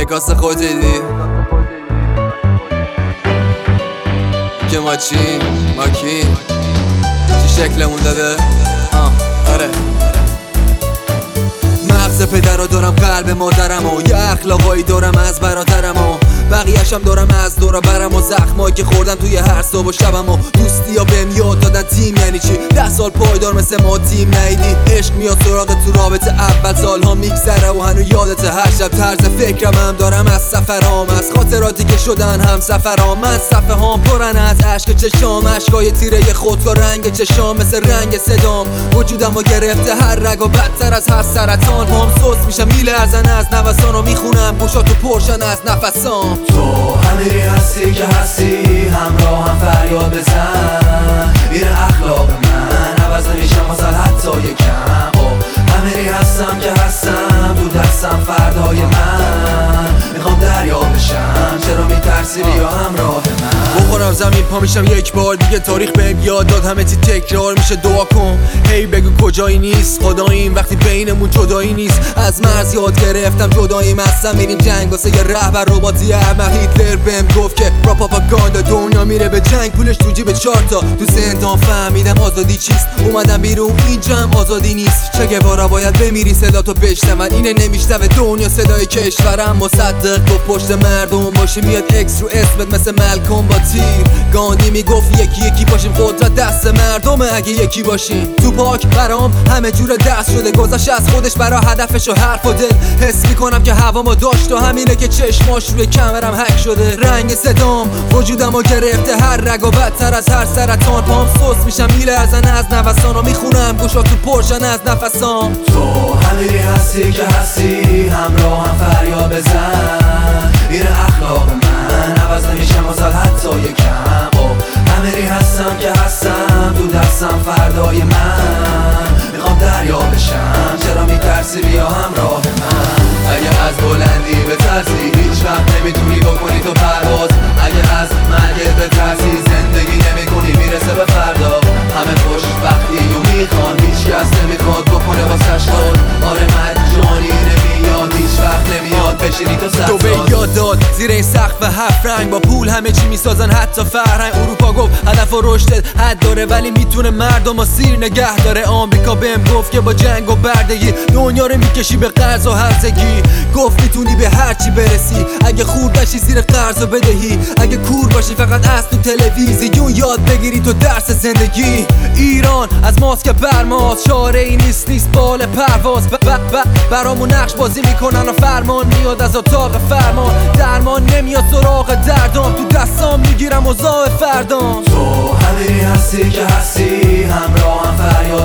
انعکاس خودت دیدی که ما چی؟ ما کی؟ چی شکلمون داده؟ آره مغز پدر دارم، قلب مادرم و یه اخلاقایی دارم از برادرم و بقیه‌شم دارم از دور برم و زخمایی که خوردم توی هر صبح و شبم و دوستی ها بهم یاد دادن تیم یعنی چی. 10 سال پایدار مثل ما تیم ندیدی. عشق میاد سراغ تو رابطه اول، سالها میگذره و هنو یادت. هر شب طرز فکرم هم دارم از سفرام، از خاطراتی که شدن هم سفرام. من صفحه هام پرن از عشق چشام، عشقای تیره خودکار رنگ چشام مثل رنگ صدام. وجودم رو گرفته هر رگ و بدتر از هر سرطان. پام سوس میشم میلرزن از نوسان و میخونم گوشاتو پرشن از نفسام. تو همیری هستی که هستی، همراه هم فریاد بزن. این اخلاق من عوض نمیشم واسه حتی یکم. همیری هستم که هستم، تو دستم فردای من. میخوام دریا بشم، چرا میترسی بیا همراه من. بخورم زمین پا میشم یک بار دیگه، تاریخ بهم یاد داد همه چی تکرار میشه. دعا کن هی بگو کجایی نیست خداییم وقتی بینمون جدایی نیست. از مرز یاد گرفتم جداییم هستم، میریم جنگ واسه یه رهبر رباتی. احمق هیتلر بهم گفت که پروپاگاندا دنیا میره به جنگ، پولش تو جیب 4 تا. تو زندان فهمیدم آزادی چیست، اومدم بیرون اینجا هم آزادی نیست. چه گوارا باید بمیری صدا تو بشنون، اینه نمیشنوه دنیا صدای کشورم. مصدق تو پشت مردم باشی میاد اکس رو اسمت مثل ملکم با تیر. گاندی میگفت یکی یکی باشیم، قدرت دست مردمه اگه یکی باشیم. تو پاک برام همه جور دست شده، گذشت از خودش برا هدفش و حرف و دل. حس میکنم که هوامو داشت و همینه که چشماش روی کمرم حک شده. رنگ صدام وجودمو گرفته هر رگ و بدتر از هر سرطان. پام سوس میشم میلرزن از نوسان و میخونم گوشاتو پرشن از نفسام. تو همیری هستی که هستی، همراه هم فریاد بزن. این اخلاق من عوض نمیشم واسه حتی یکم. همیری هستم که هستم، تو دستم فردای من. میخوام دریا بشم، چرا میترسی بیا همراه من. اگه از بلندی بترسی هیچ وقت نمیتونی بکنی تو پرواز. اگه از مرگت بترسی زندگی نمیکنی میرسه به فردا. همه خوشبختی و میخوان، هیچ کس نمیخواد بکنه واسش کار. آره مجانی نمیاد، هیچ وقت نمیاد بشینی تو 100 سال. تو به یاد داد زیر این سقف 7 رنگ، با پول همه چی میسازن حتی فرهنگ. اروپا گفت هدف و رشدت حد داره ولی میتونه مردم و سیر نگه داره. آمریکا بهم گفت که با جنگ و بردگی دنیا رو میکشی به قرض و هرزگی. گفت میتونی به هر چی برسی اگه خورد نشی زیر قرض و بدهی. اگه کور باشی فقط از تو تلویزیون یاد بگیری تو درس زندگی. ایران از ماست که برماست، چاره ای نیست بال پرواز. برامون نقش بازی میکنن و فرمان میاد از اتاق فرمان. درمان نمیاد سراغ دردام، تو دستام میگیرم اوضاع فردام. تو همیری هستی که هستی، همراه هم فریاد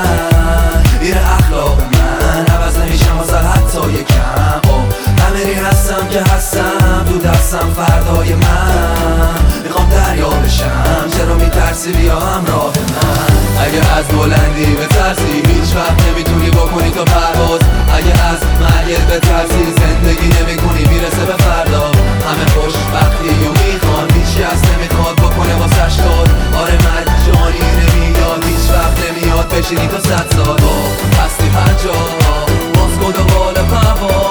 بزن. این اخلاق من عوض نمیشم واسه حتی یکم. همیری هستم که هستم، تو دستم فردای من. میخوام دریا بشم، چرا میترسی بیا همراه من. اگه از بلندی بترسی هیچ وقت نمیتونی بکنی تو پرواز. اگه از مرگت بترسی زندگی نمیکنی میرسه به فردا. همه خوشبختی و میخوان، هیچ کس نمیخواد بکنه واسش کار. آره مجانی نمیاد، هیچ وقت نمیاد بشینی تو 100 سال. هستی 50 باز کن و بال پرواز.